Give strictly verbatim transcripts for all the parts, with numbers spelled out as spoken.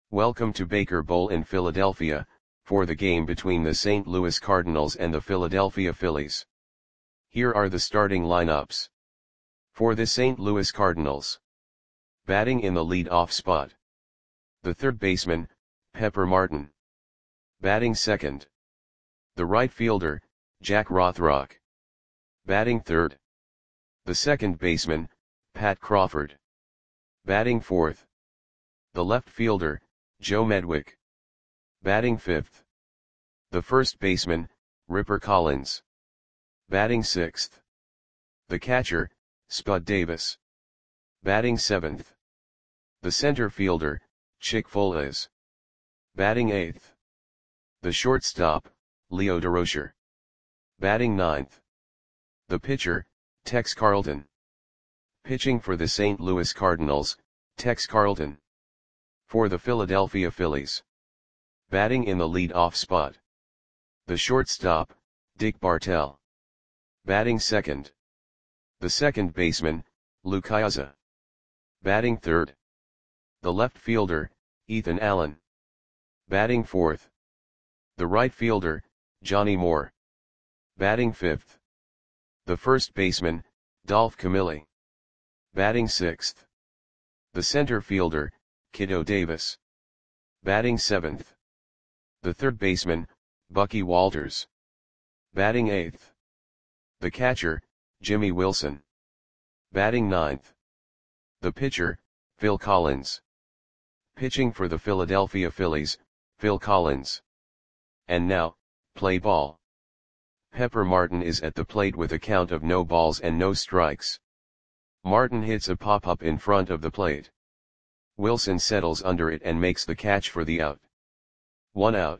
Welcome to Baker Bowl in Philadelphia, for the game between the Saint Louis Cardinals and the Philadelphia Phillies. Here are the starting lineups. For the Saint Louis Cardinals. Batting in the lead-off spot. The third baseman, Pepper Martin. Batting second. The right fielder, Jack Rothrock. Batting third. The second baseman, Pat Crawford. Batting fourth. The left fielder, Joe Medwick. Batting fifth. The first baseman, Ripper Collins. Batting sixth. The catcher, Spud Davis. Batting seventh. The center fielder, Chick Foales. Batting eighth. The shortstop, Leo Durocher. Batting ninth. The pitcher, Tex Carlton. Pitching for the Saint Louis Cardinals, Tex Carlton. For the Philadelphia Phillies. Batting in the lead-off spot. The shortstop, Dick Bartell. Batting second. The second baseman, Lou Piniella. Batting third. The left fielder, Ethan Allen. Batting fourth. The right fielder, Johnny Moore. Batting fifth. The first baseman, Dolph Camilli. Batting sixth. The center fielder, Kiddo Davis. Batting seventh. The third baseman, Bucky Walters. Batting eighth. The catcher, Jimmy Wilson. Batting ninth. The pitcher, Phil Collins. Pitching for the Philadelphia Phillies, Phil Collins. And now, play ball. Pepper Martin is at the plate with a count of no balls and no strikes. Martin hits a pop-up in front of the plate. Wilson settles under it and makes the catch for the out. One out.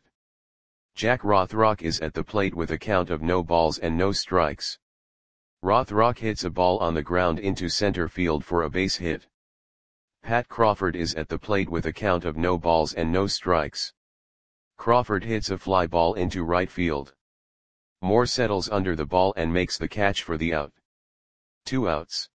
Jack Rothrock is at the plate with a count of no balls and no strikes. Rothrock hits a ball on the ground into center field for a base hit. Pat Crawford is at the plate with a count of no balls and no strikes. Crawford hits a fly ball into right field. Moore settles under the ball and makes the catch for the out. Two outs.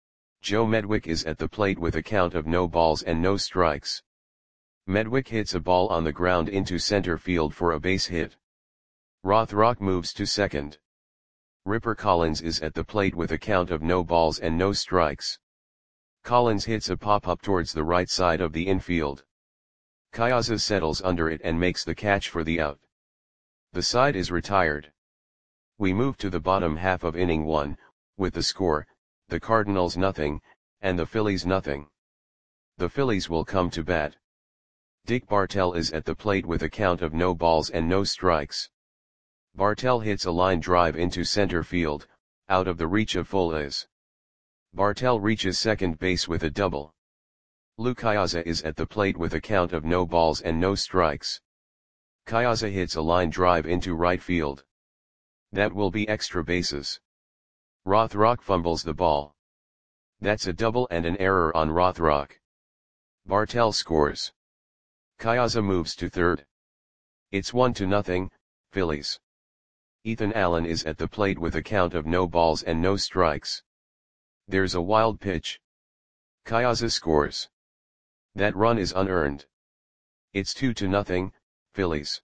Joe Medwick is at the plate with a count of no balls and no strikes. Medwick hits a ball on the ground into center field for a base hit. Rothrock moves to second. Ripper Collins is at the plate with a count of no balls and no strikes. Collins hits a pop-up towards the right side of the infield. Piniella settles under it and makes the catch for the out. The side is retired. We move to the bottom half of inning one, with the score, the Cardinals nothing, and the Phillies nothing. The Phillies will come to bat. Dick Bartell is at the plate with a count of no balls and no strikes. Bartell hits a line drive into center field, out of the reach of Foales. Bartell reaches second base with a double. Lou Piniella is at the plate with a count of no balls and no strikes. Piniella hits a line drive into right field. That will be extra bases. Rothrock fumbles the ball. That's a double and an error on Rothrock. Bartell scores. Piniella moves to third. It's one to nothing, Phillies. Ethan Allen is at the plate with a count of no balls and no strikes. There's a wild pitch. Piniella scores. That run is unearned. It's two to nothing, Phillies.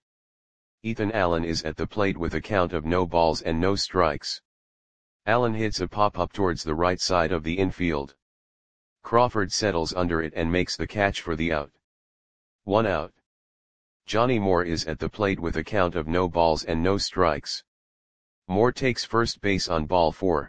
Ethan Allen is at the plate with a count of no balls and no strikes. Allen hits a pop-up towards the right side of the infield. Crawford settles under it and makes the catch for the out. One out. Johnny Moore is at the plate with a count of no balls and no strikes. Moore takes first base on ball four.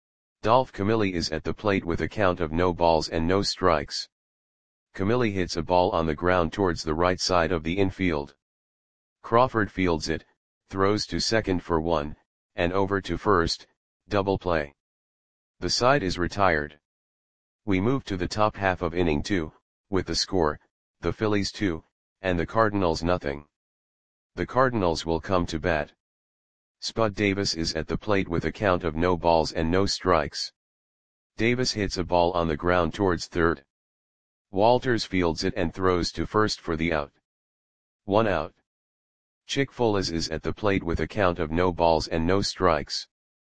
Dolph Camilli is at the plate with a count of no balls and no strikes. Camilli hits a ball on the ground towards the right side of the infield. Crawford fields it, throws to second for one, and over to first, double play. The side is retired. We move to the top half of inning two, with the score, the Phillies two, and the Cardinals nothing. The Cardinals will come to bat. Spud Davis is at the plate with a count of no balls and no strikes. Davis hits a ball on the ground towards third. Walters fields it and throws to first for the out. One out. Chick Foales is at the plate with a count of no balls and no strikes.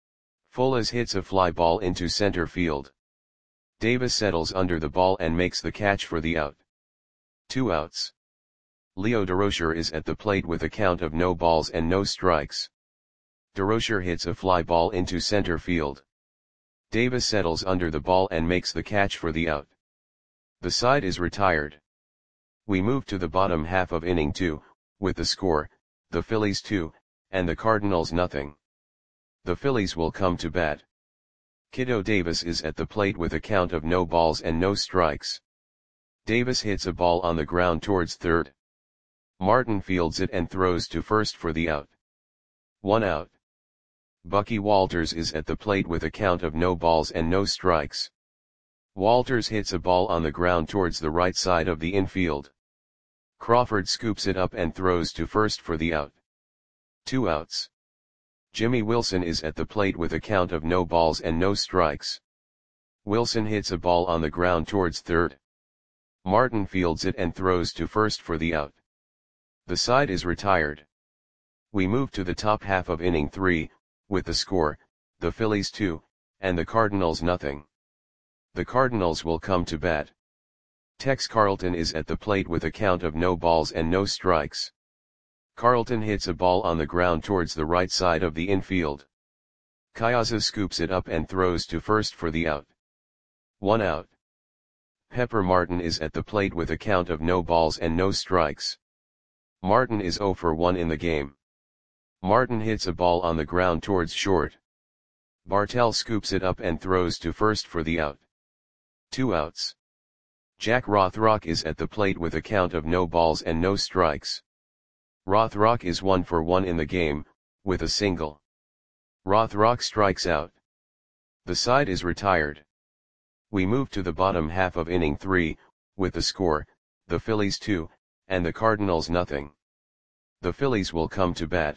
Foales hits a fly ball into center field. Davis settles under the ball and makes the catch for the out. Two outs. Leo Durocher is at the plate with a count of no balls and no strikes. Durocher hits a fly ball into center field. Davis settles under the ball and makes the catch for the out. The side is retired. We move to the bottom half of inning two, with the score, the Phillies two, and the Cardinals nothing. The Phillies will come to bat. Kiddo Davis is at the plate with a count of no balls and no strikes. Davis hits a ball on the ground towards third. Martin fields it and throws to first for the out. One out. Bucky Walters is at the plate with a count of no balls and no strikes. Walters hits a ball on the ground towards the right side of the infield. Crawford scoops it up and throws to first for the out. Two outs. Jimmy Wilson is at the plate with a count of no balls and no strikes. Wilson hits a ball on the ground towards third. Martin fields it and throws to first for the out. The side is retired. We move to the top half of inning three, with the score, the Phillies two, and the Cardinals nothing. The Cardinals will come to bat. Tex Carlton is at the plate with a count of no balls and no strikes. Carlton hits a ball on the ground towards the right side of the infield. Kyaza scoops it up and throws to first for the out. One out. Pepper Martin is at the plate with a count of no balls and no strikes. Martin is oh for one in the game. Martin hits a ball on the ground towards short. Bartell scoops it up and throws to first for the out. Two outs. Jack Rothrock is at the plate with a count of no balls and no strikes. Rothrock is one for one in the game, with a single. Rothrock strikes out. The side is retired. We move to the bottom half of inning three, with the score, the Phillies two, and the Cardinals nothing. The Phillies will come to bat.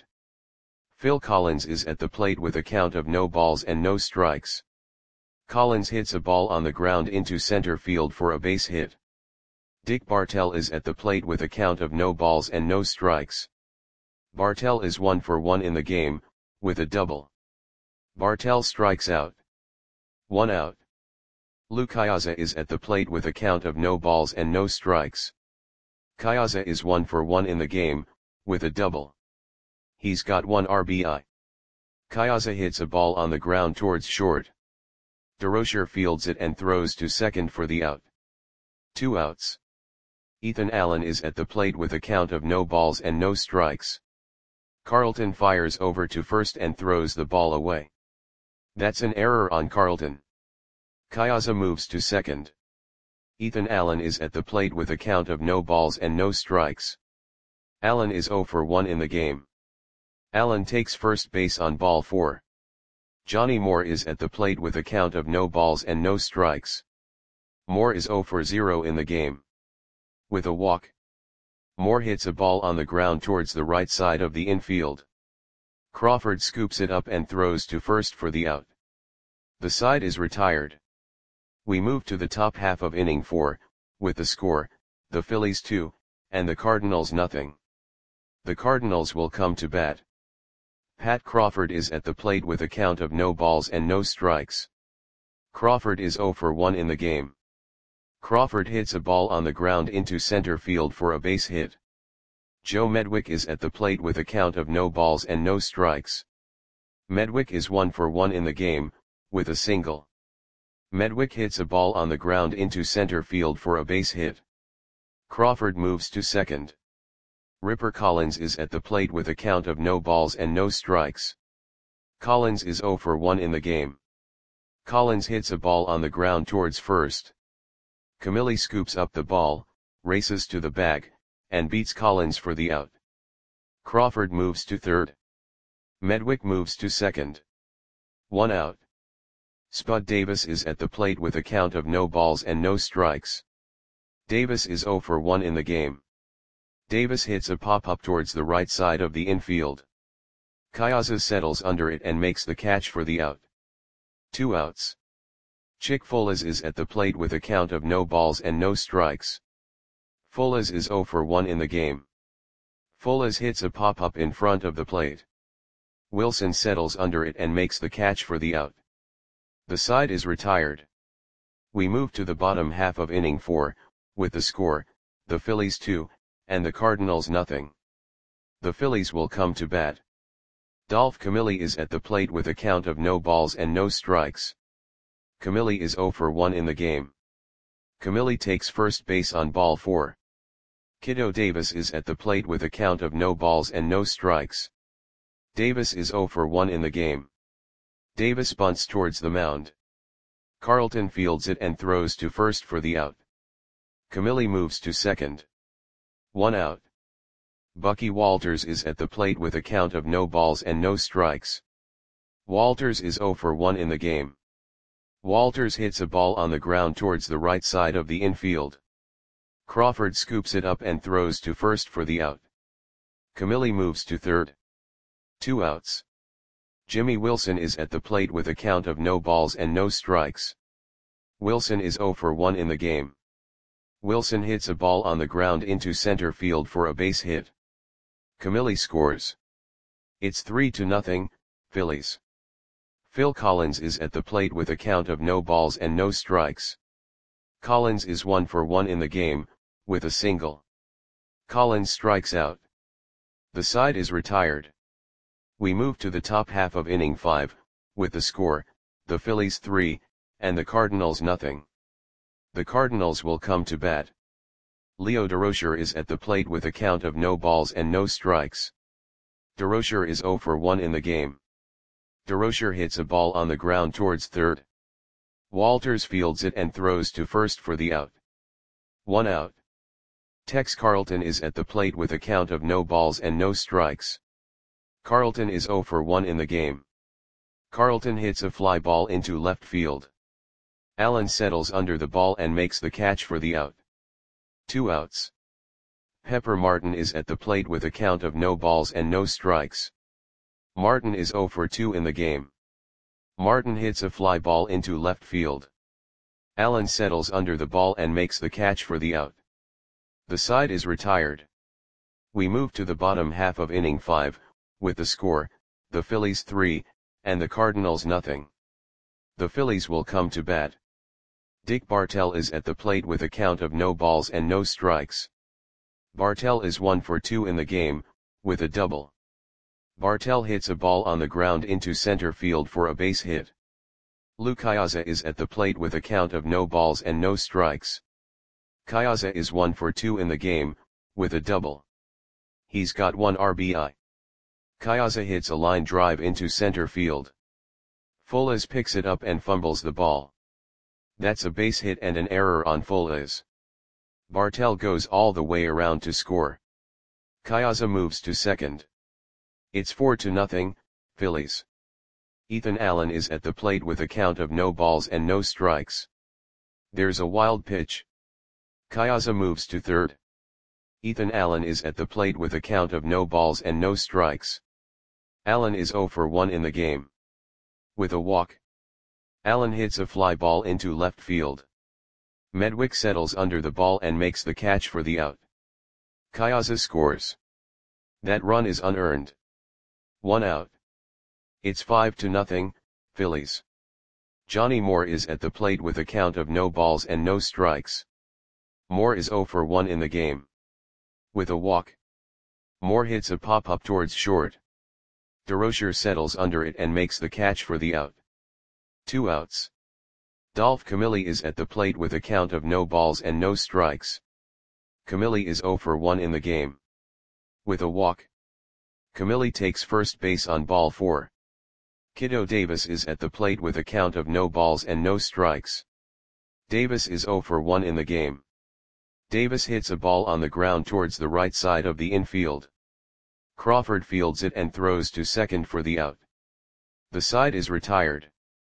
Phil Collins is at the plate with a count of no balls and no strikes. Collins hits a ball on the ground into center field for a base hit. Dick Bartell is at the plate with a count of no balls and no strikes. Bartell is one for one in the game, with a double. Bartell strikes out. One out. Lou Kyaza is at the plate with a count of no balls and no strikes. Kyaza is one for one in the game, with a double. He's got one R B I. Kyaza hits a ball on the ground towards short. Durocher fields it and throws to second for the out. Two outs. Ethan Allen is at the plate with a count of no balls and no strikes. Carlton fires over to first and throws the ball away. That's an error on Carlton. Kyaza moves to second. Ethan Allen is at the plate with a count of no balls and no strikes. Allen is oh for one in the game. Allen takes first base on ball four. Johnny Moore is at the plate with a count of no balls and no strikes. Moore is oh for zero in the game. With a walk. Moore hits a ball on the ground towards the right side of the infield. Crawford scoops it up and throws to first for the out. The side is retired. We move to the top half of inning four, with the score, the Phillies two, and the Cardinals nothing. The Cardinals will come to bat. Pat Crawford is at the plate with a count of no balls and no strikes. Crawford is oh for one in the game. Crawford hits a ball on the ground into center field for a base hit. Joe Medwick is at the plate with a count of no balls and no strikes. Medwick is one for one in the game, with a single. Medwick hits a ball on the ground into center field for a base hit. Crawford moves to second. Ripper Collins is at the plate with a count of no balls and no strikes. Collins is oh for one in the game. Collins hits a ball on the ground towards first. Camilli scoops up the ball, races to the bag, and beats Collins for the out. Crawford moves to third. Medwick moves to second. One out. Spud Davis is at the plate with a count of no balls and no strikes. Davis is oh for one in the game. Davis hits a pop-up towards the right side of the infield. Kyaza settles under it and makes the catch for the out. Two outs. Chick Folas is at the plate with a count of no balls and no strikes. Folas is oh for one in the game. Folas hits a pop-up in front of the plate. Wilson settles under it and makes the catch for the out. The side is retired. We move to the bottom half of inning four, with the score, the Phillies two, and the Cardinals nothing. The Phillies will come to bat. Dolph Camilli is at the plate with a count of no balls and no strikes. Camilli is oh for one in the game. Camilli takes first base on ball four. Kiddo Davis is at the plate with a count of no balls and no strikes. Davis is oh for one in the game. Davis bunts towards the mound. Carlton fields it and throws to first for the out. Camilli moves to second. One out. Bucky Walters is at the plate with a count of no balls and no strikes. Walters is oh for one in the game. Walters hits a ball on the ground towards the right side of the infield. Crawford scoops it up and throws to first for the out. Camilli moves to third. Two outs. Jimmy Wilson is at the plate with a count of no balls and no strikes. Wilson is oh for one in the game. Wilson hits a ball on the ground into center field for a base hit. Camilli scores. It's three to nothing, Phillies. Phil Collins is at the plate with a count of no balls and no strikes. Collins is one for one in the game, with a single. Collins strikes out. The side is retired. We move to the top half of inning five, with the score, the Phillies three, and the Cardinals nothing. The Cardinals will come to bat. Leo Durocher is at the plate with a count of no balls and no strikes. Durocher is oh for one in the game. Durocher hits a ball on the ground towards third. Walters fields it and throws to first for the out. One out. Tex Carlton is at the plate with a count of no balls and no strikes. Carlton is oh for one in the game. Carlton hits a fly ball into left field. Allen settles under the ball and makes the catch for the out. Two outs. Pepper Martin is at the plate with a count of no balls and no strikes. Martin is oh for two in the game. Martin hits a fly ball into left field. Allen settles under the ball and makes the catch for the out. The side is retired. We move to the bottom half of inning five, with the score, the Phillies three, and the Cardinals nothing. The Phillies will come to bat. Dick Bartell is at the plate with a count of no balls and no strikes. Bartell is one for two in the game, with a double. Bartell hits a ball on the ground into center field for a base hit. Lou Cayaza is at the plate with a count of no balls and no strikes. Cayaza is one for two in the game, with a double. He's got one R B I. Cayaza hits a line drive into center field. Fules picks it up and fumbles the ball. That's a base hit and an error on Fules. Bartell goes all the way around to score. Cayaza moves to second. It's four to nothing, Phillies. Ethan Allen is at the plate with a count of no balls and no strikes. There's a wild pitch. Cayaza moves to third. Ethan Allen is at the plate with a count of no balls and no strikes. Allen is oh for one in the game. With a walk. Allen hits a fly ball into left field. Medwick settles under the ball and makes the catch for the out. Cayaza scores. That run is unearned. One out. It's five to nothing, Phillies. Johnny Moore is at the plate with a count of no balls and no strikes. Moore is oh for one in the game. With a walk. Moore hits a pop-up towards short. Durocher settles under it and makes the catch for the out. Two outs. Dolph Camilli is at the plate with a count of no balls and no strikes. Camilli is oh for one in the game. With a walk. Camilli takes first base on ball four. Kiddo Davis is at the plate with a count of no balls and no strikes. Davis is oh for one in the game. Davis hits a ball on the ground towards the right side of the infield. Crawford fields it and throws to second for the out. The side is retired.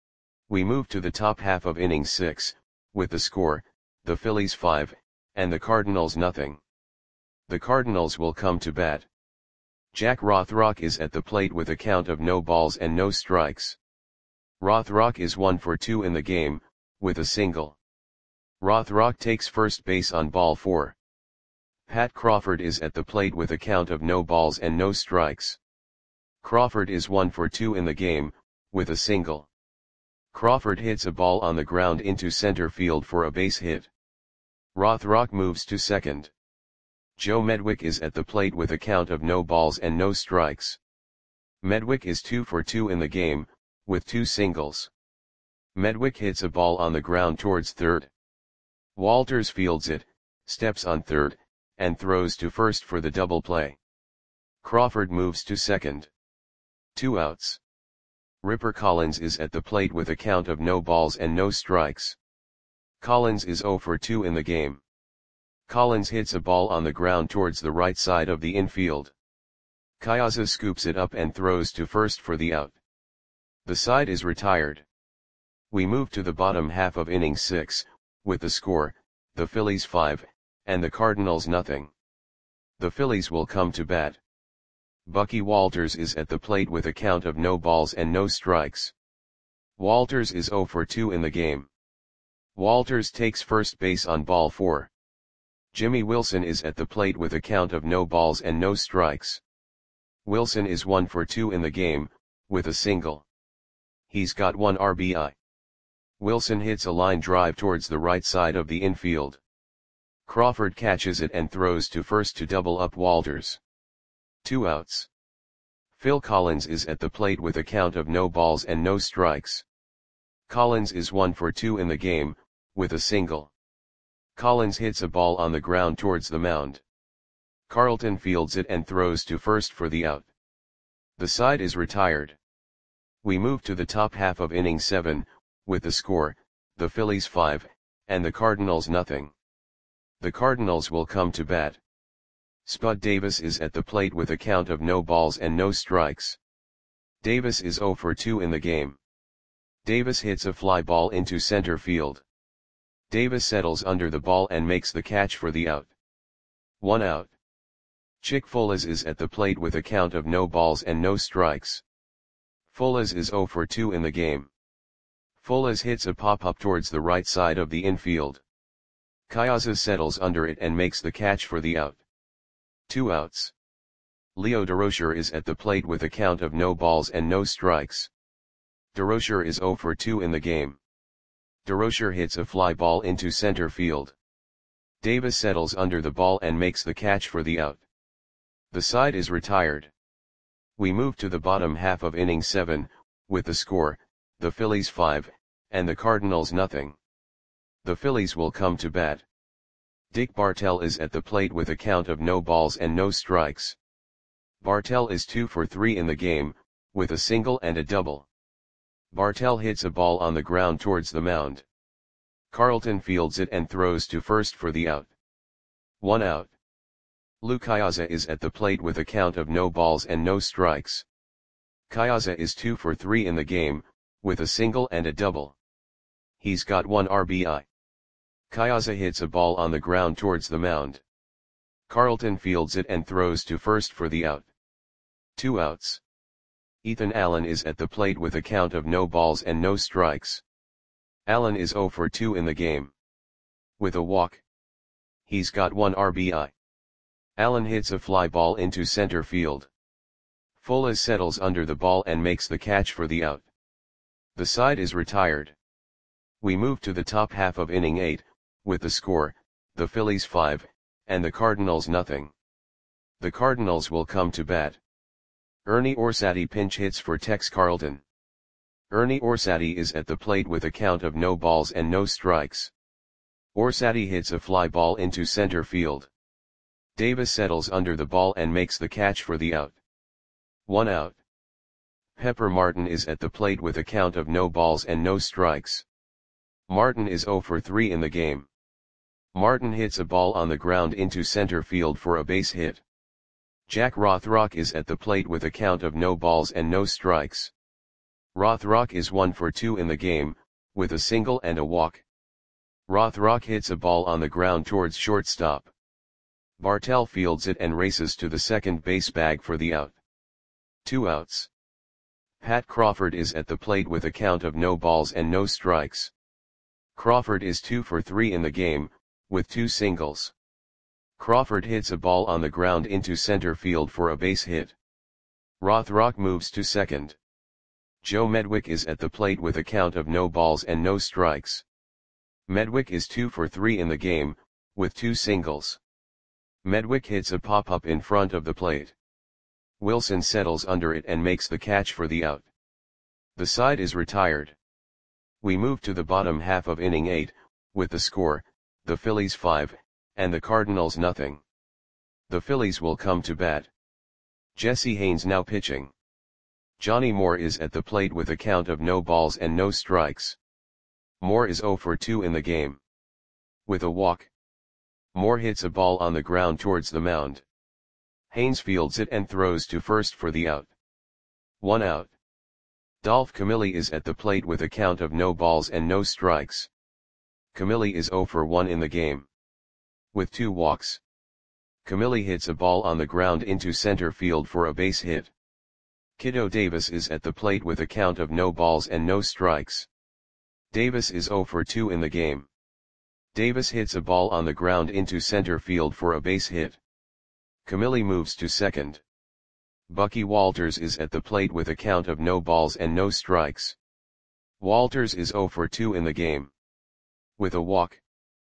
We move to the top half of inning six, with the score, the Phillies five, and the Cardinals nothing. The Cardinals will come to bat. Jack Rothrock is at the plate with a count of no balls and no strikes. Rothrock is one for two in the game, with a single. Rothrock takes first base on ball four. Pat Crawford is at the plate with a count of no balls and no strikes. Crawford is one for two in the game, with a single. Crawford hits a ball on the ground into center field for a base hit. Rothrock moves to second. Joe Medwick is at the plate with a count of no balls and no strikes. Medwick is two for two in the game, with two singles. Medwick hits a ball on the ground towards third. Walters fields it, steps on third, and throws to first for the double play. Crawford moves to second. Two outs. Ripper Collins is at the plate with a count of no balls and no strikes. Collins is zero for two in the game. Collins hits a ball on the ground towards the right side of the infield. Kayaza scoops it up and throws to first for the out. The side is retired. We move to the bottom half of inning six, with the score, the Phillies five, and the Cardinals nothing. The Phillies will come to bat. Bucky Walters is at the plate with a count of no balls and no strikes. Walters is zero for two in the game. Walters takes first base on ball four. Jimmy Wilson is at the plate with a count of no balls and no strikes. Wilson is one for two in the game, with a single. He's got one R B I. Wilson hits a line drive towards the right side of the infield. Crawford catches it and throws to first to double up Walters. Two outs. Phil Collins is at the plate with a count of no balls and no strikes. Collins is one for two in the game, with a single. Collins hits a ball on the ground towards the mound. Carlton fields it and throws to first for the out. The side is retired. We move to the top half of inning seven, with the score, the Phillies five, and the Cardinals nothing. The Cardinals will come to bat. Spud Davis is at the plate with a count of no balls and no strikes. Davis is zero for two in the game. Davis hits a fly ball into center field. Davis settles under the ball and makes the catch for the out. One out. Chick Folas is at the plate with a count of no balls and no strikes. Folas is zero for two in the game. Folas hits a pop-up towards the right side of the infield. Kayaza settles under it and makes the catch for the out. Two outs. Leo Durocher is at the plate with a count of no balls and no strikes. Durocher is zero for two in the game. Durocher hits a fly ball into center field. Davis settles under the ball and makes the catch for the out. The side is retired. We move to the bottom half of inning seven, with the score, the Phillies five, and the Cardinals nothing. The Phillies will come to bat. Dick Bartell is at the plate with a count of no balls and no strikes. Bartell is two for three in the game, with a single and a double. Bartell hits a ball on the ground towards the mound. Carlton fields it and throws to first for the out. One out. Lou Kayaza is at the plate with a count of no balls and no strikes. Kayaza is two for three in the game, with a single and a double. He's got one R B I. Kayaza hits a ball on the ground towards the mound. Carlton fields it and throws to first for the out. Two outs. Ethan Allen is at the plate with a count of no balls and no strikes. Allen is zero for two in the game. With a walk. He's got one R B I. Allen hits a fly ball into center field. Folas settles under the ball and makes the catch for the out. The side is retired. We move to the top half of inning eight, with the score, the Phillies five, and the Cardinals nothing. The Cardinals will come to bat. Ernie Orsatti pinch hits for Tex Carlton. Ernie Orsatti is at the plate with a count of no balls and no strikes. Orsatti hits a fly ball into center field. Davis settles under the ball and makes the catch for the out. One out. Pepper Martin is at the plate with a count of no balls and no strikes. Martin is zero for three in the game. Martin hits a ball on the ground into center field for a base hit. Jack Rothrock is at the plate with a count of no balls and no strikes. Rothrock is one for two in the game, with a single and a walk. Rothrock hits a ball on the ground towards shortstop. Bartell fields it and races to the second base bag for the out. Two outs. Pat Crawford is at the plate with a count of no balls and no strikes. Crawford is two for three in the game, with two singles. Crawford hits a ball on the ground into center field for a base hit. Rothrock moves to second. Joe Medwick is at the plate with a count of no balls and no strikes. Medwick is two for three in the game, with two singles. Medwick hits a pop-up in front of the plate. Wilson settles under it and makes the catch for the out. The side is retired. We move to the bottom half of inning eight, with the score, the Phillies five, and the Cardinals nothing. The Phillies will come to bat. Jesse Haines now pitching. Johnny Moore is at the plate with a count of no balls and no strikes. Moore is oh for two in the game. With a walk. Moore hits a ball on the ground towards the mound. Haines fields it and throws to first for the out. One out. Dolph Camilli is at the plate with a count of no balls and no strikes. Camilli is oh for one in the game. With two walks. Camilli hits a ball on the ground into center field for a base hit. Kiddo Davis is at the plate with a count of no balls and no strikes. Davis is oh for two in the game. Davis hits a ball on the ground into center field for a base hit. Camilli moves to second. Bucky Walters is at the plate with a count of no balls and no strikes. Walters is oh for two in the game. With a walk.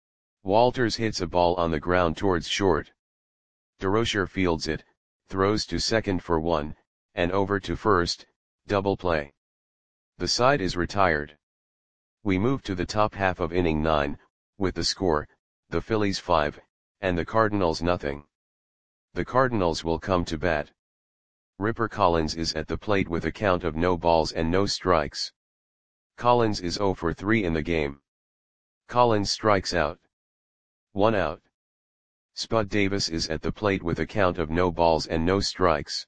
Walters hits a ball on the ground towards short. DeRocher fields it, throws to second for one, and over to first, double play. The side is retired. We move to the top half of inning nine, with the score, the Phillies five, and the Cardinals nothing. The Cardinals will come to bat. Ripper Collins is at the plate with a count of no balls and no strikes. Collins is oh for three in the game. Collins strikes out. One out. Spud Davis is at the plate with a count of no balls and no strikes.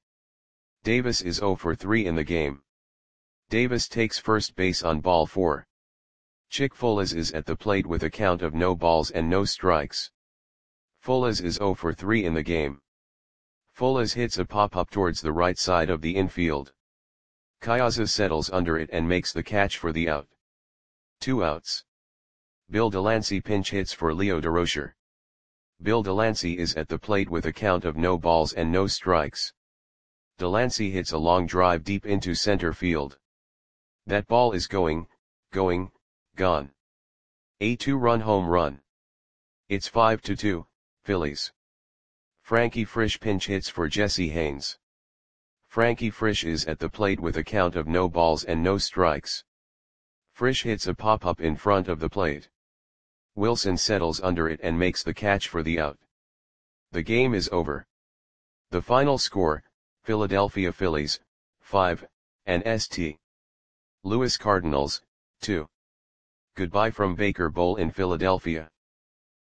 Davis is oh for three in the game. Davis takes first base on ball four. Chick Folas is at the plate with a count of no balls and no strikes. Folas is oh for three in the game. Folas hits a pop-up towards the right side of the infield. Kayasa settles under it and makes the catch for the out. Two outs. Bill Delancey pinch hits for Leo DeRocher. Bill Delancey is at the plate with a count of no balls and no strikes. Delancey hits a long drive deep into center field. That ball is going, going, gone. A two-run home run. It's five to two, Phillies. Frankie Frisch pinch hits for Jesse Haines. Frankie Frisch is at the plate with a count of no balls and no strikes. Frisch hits a pop-up in front of the plate. Wilson settles under it and makes the catch for the out. The game is over. The final score, Philadelphia Phillies, five, and Saint Louis Cardinals, two. Goodbye from Baker Bowl in Philadelphia.